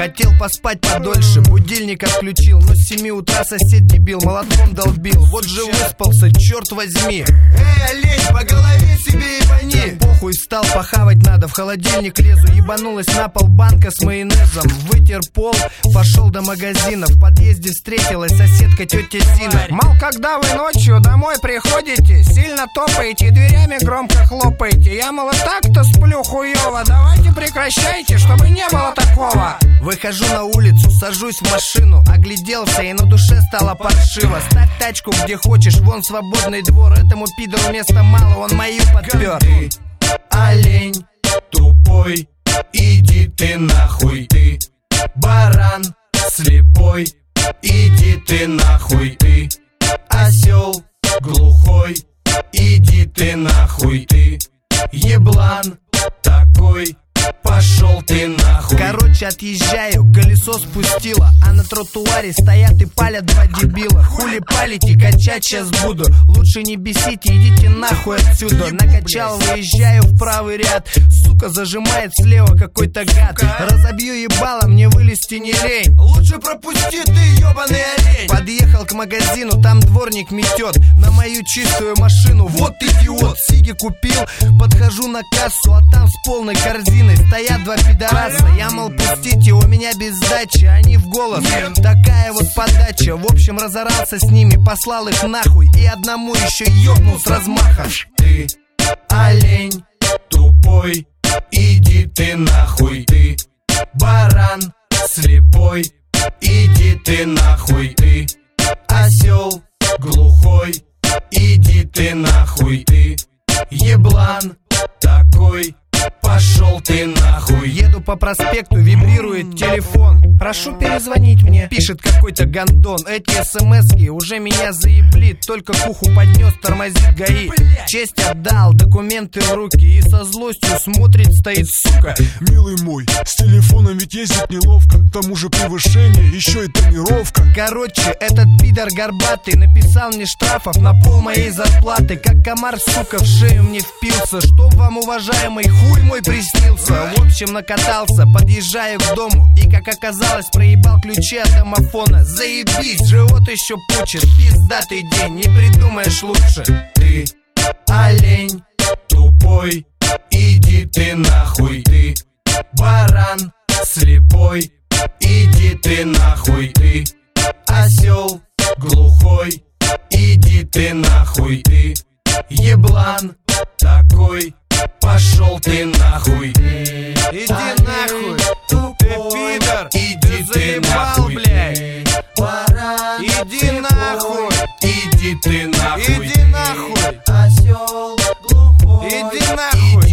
Хотел поспать подольше, будильник отключил, но с 7 утра сосед дебил молотком долбил. Вот же выспался, черт возьми. Олень, по голове себе ебани. Да похуй, встал, похавать надо, в холодильник лезу. Ебанулась на пол банка с майонезом. Вытер пол, пошел до магазина. В подъезде встретилась соседка тетя Зина. Мол, когда вы ночью домой приходите, сильно топаете и дверями громко хлопаете. Я, мол, и так-то сплю хуёво, давайте прекращайте, чтобы не было такого. Выхожу на улицу, сажусь в машину, огляделся и на душе стало паршиво. Ставь тачку где хочешь, вон свободный двор. Этому пидору места мало, он мою подпер. Ты олень тупой, иди ты нахуй. Ты баран слепой, иди ты нахуй. Ты осел глухой, иди ты нахуй. Ты еблан такой, пошел ты нахуй. Короче, отъезжаю, колесо спустило, а на тротуаре стоят и палят два дебила. Хули палите, качать сейчас буду. Лучше не бесите, идите нахуй отсюда. Накачал, выезжаю в правый ряд. Сука, зажимает слева какой-то гад. Разобью ебало, мне вылезти не лень. Лучше пропусти ты, ебаный олень. Подъехал к магазину, там дворник метет на мою чистую машину. Вот идиот, сиги купил. Подхожу на кассу, а там с полной корзиной стоят два пидораса. Я, мол, пустите, у меня без сдачи. Они в голос, такая вот подача. В общем, разорался с ними, послал их нахуй. И одному еще ёбнул с размаха. Ты олень тупой, иди ты нахуй. Ты баран слепой, иди ты нахуй. Ты осел глухой, иди ты нахуй. Ты еблан такой, пошел ты нахуй. Еду по проспекту, вибрирует телефон. Прошу перезвонить мне, пишет какой-то гандон. Эти смски уже меня заебли. Только к уху поднес, тормозит ГАИ. Честь отдал, документы в руки. И со злостью смотрит, стоит, сука. Милый мой, с телефоном ведь ездить неловко. К тому же превышение, еще и тонировка. Короче, этот пидор горбатый написал мне штрафов на пол моей зарплаты. Как комар, сука, в шею мне впился. Чтоб вам, уважаемый, хуй мой приснился. В общем, накатался, подъезжаю к дому. И, как оказалось, проебал ключи от домофона. Заебись, живот еще пучит. Пиздатый день, не придумаешь лучше. Ты олень тупой, иди ты нахуй. Ты баран слепой, иди ты нахуй. Ты осел глухой, иди ты нахуй. Ты еблан такой, пошел ты нахуй. Иди нахуй, ты пидор, иди ты нахуй, блядь. Иди нахуй, иди ты нахуй, иди нахуй, осел глухой, иди нахуй.